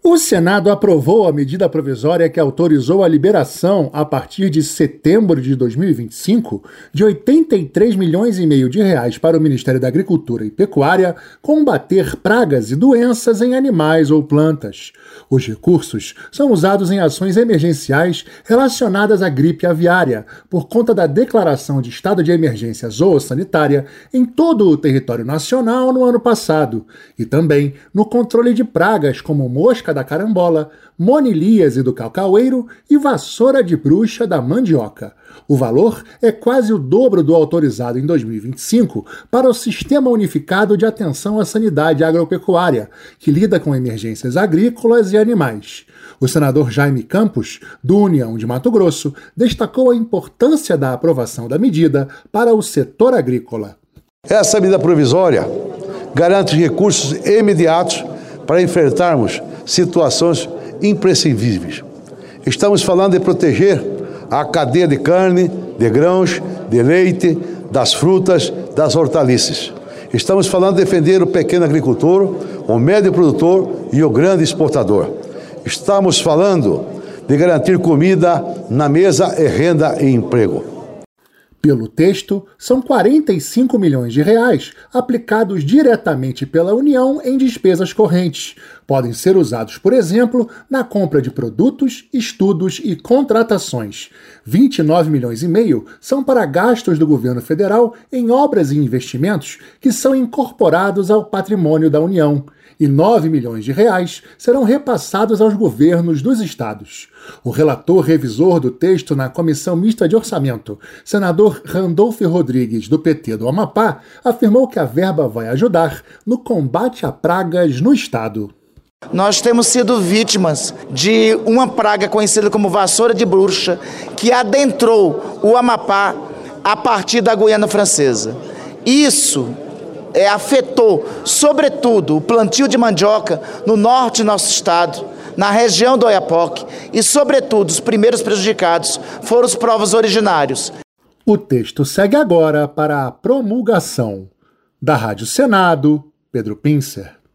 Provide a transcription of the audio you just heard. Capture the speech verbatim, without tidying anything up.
O Senado aprovou a medida provisória que autorizou a liberação, a partir de setembro de dois mil e vinte e cinco, de oitenta e três milhões e meio de reais para o Ministério da Agricultura e Pecuária combater pragas e doenças em animais ou plantas. Os recursos são usados em ações emergenciais relacionadas à gripe aviária, por conta da declaração de estado de emergência zoossanitária em todo o território nacional no ano passado, e também no controle de pragas como mosca da carambola, monilíase do cacaueiro e vassoura de bruxa da mandioca. O valor é quase o dobro do autorizado em dois mil e vinte e cinco para o Sistema Unificado de Atenção à Sanidade Agropecuária, que lida com emergências agrícolas e animais. O senador Jaime Campos, do União de Mato Grosso, destacou a importância da aprovação da medida para o setor agrícola. Essa medida provisória garante recursos imediatos para enfrentarmos situações imprescindíveis. Estamos falando de proteger a cadeia de carne, de grãos, de leite, das frutas, das hortaliças. Estamos falando de defender o pequeno agricultor, o médio produtor e o grande exportador. Estamos falando de garantir comida na mesa e renda e emprego. Pelo texto, são quarenta e cinco milhões de reais aplicados diretamente pela União em despesas correntes. Podem ser usados, por exemplo, na compra de produtos, estudos e contratações. vinte e nove milhões e meio são para gastos do governo federal em obras e investimentos que são incorporados ao patrimônio da União. E nove milhões de reais serão repassados aos governos dos estados. O relator revisor do texto na Comissão Mista de Orçamento, senador Randolfo Rodrigues, do P T do Amapá, afirmou que a verba vai ajudar no combate a pragas no estado. Nós temos sido vítimas de uma praga conhecida como vassoura de bruxa, que adentrou o Amapá a partir da Guiana Francesa. Isso É, afetou, sobretudo, o plantio de mandioca no norte do nosso estado, na região do Oiapoque, e, sobretudo, os primeiros prejudicados foram os povos originários. O texto segue agora para a promulgação. Da Rádio Senado, Pedro Pincer.